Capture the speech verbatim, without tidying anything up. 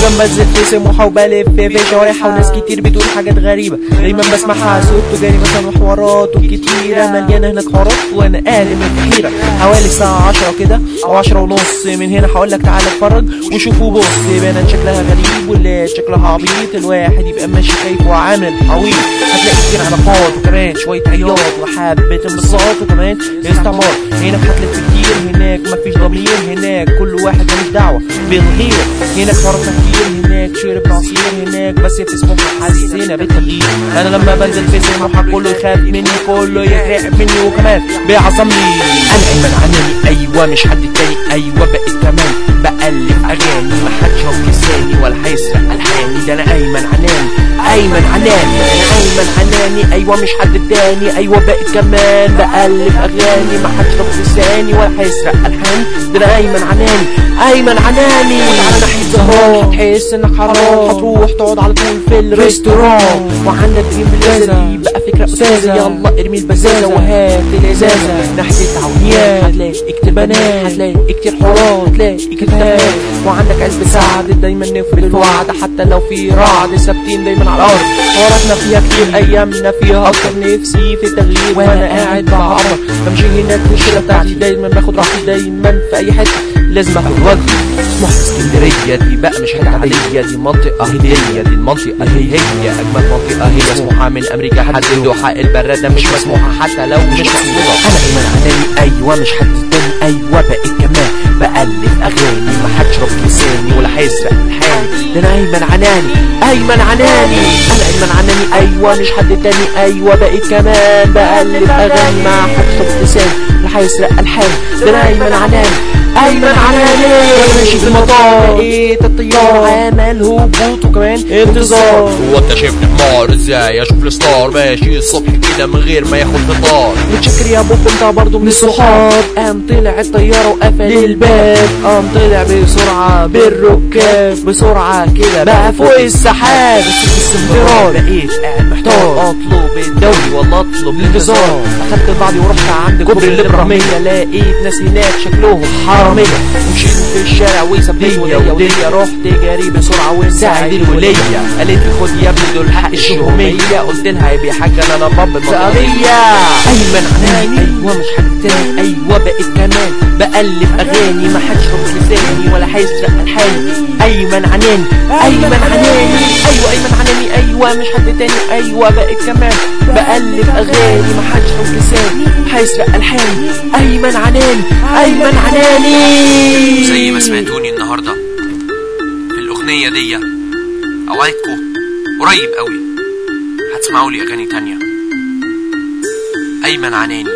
دايما بنزل في سموحة وبلف في شوارعها وناس كتير بتقول حاجات غريبة دايما بسمعها صوت تجاري مثلا وحوارات كتيرة مليانة هناك حوارات وانا قالب من الحيرة. حوالي الساعة عشرة كده او عشرة ونص من هنا هقولك تعالى اتفرج وشوف وبص. بنات شكلها غريب واللي شكلها عبيط الواحد يبقى ماشي خايف وعامل عويط. هتلاقي كتير علاقات وكمان شوية عياط وحبة انبساط وكمان استعمار. هنا في حفلة كتير هناك مفيش ضمير هناك كل واحد ملوش دعوة بالغير. هناك حوارات كتير هناك شرب عصير هناك بس في سموحة حسينا بالتغيير. انا لما بنزل في سموحة كله يخاف مني كله يغرق مني وكمان بيعظمني. انا ايمن عناني ايوه مش حد تاني ايوه بقيت كمان بألف اغاني محدش هو لساني ولا هيسرق الحاني. ده انا ايمن عناني ايمن عناني انا ايمن عناني ايوه مش حد تاني ايوه بقيت كمان بألف اغاني محدش هو لساني ولا هيسرق الحاني. ده انا ايمن عناني ايمن عناني. على ناحية زهران هتحس انك حرام هتروح تقعد على طول في الريستوران وعندك دريم بلازا بقى فكرة استاذة يلا ارمي البزازة وهات الازازة. ناحية التعاونيات هتلاقي اكتبانات هتلاقي كتير حوارات هتلاقي كتابات وعندك قلب سعد دايما نفرد الوعد حتى لو في رعد ثابتين دايما على الارض. حواراتنا فيها كتير ايامنا فيها اكتر نفسي في التغيير وانا قاعد بعبر بمشي هناك في الشارع بتاعتي دايما باخد راحتي دايما في اي حتة لازم اخد وجهي. سموحة اسكندرية دي بقى مش حاجة عادية دي منطقة هدية دي المنطقة هي هي أجمل منطقة هي سموحة من أمريكا حد الدوحة البرادة مش مسموحة حتى لو مش مسموحة. أنا أيمن عناني أيوة مش حد تاني أيوة بقيت كمان بألف أغاني محدش رافض لساني ولا هيسرق الحاني. ده أنا أيمن عناني أيمن عناني أنا أيمن عناني أيوة مش حد تاني أيوة بقيت كمان بألف أغاني محدش رافض لساني ولا هيسرق الحاني. ده أنا أيمن عناني أيمن عناني. ماشي في المطار لقيت الطيار عمل هبوط وكمان انتظار. هو انت شايفني حمار ازاي اشوف الستار ماشي الصبح كده من غير ما ياخد فطار. متشكر يا بوب انت برضو من الصحاب. قام طلع الطيارة وقفل الباب قام طلع بسرعة بالركاب بسرعة كده بقى فوق السحاب. بس السنترال بقيت قاعد محتار اطلب الدوري ولا اطلب الانتظار. اخدت بعضي ورحت عند كوبري الابراهيمية لقيت ناس هناك شكلهم حرامية مشيت في الشارع وسابني ودية رحت جاري بسرعة وساعد الولية. قالت لي خد يا ابني دول حق الشهومية قلت لها يا حاجة انا باب المطرية. ايمن عناني ايوه مش حد تاني ايوه بقيت كمان بألف اغاني محدش رافض لساني ولا هيسرق الحاني. ايمن عناني ايمن عناني ايوه ايمن عناني ايوه مش حد تاني ايوه بقيت كمان بألف اغاني محدش رافض لساني هيسرق الحاني. ايمن عناني ايمن عناني. زي ما سمعتوني النهارده في الاغنيه دي اوعدكم قريب قوي هتسمعوا لي اغاني تانية. ايمن عناني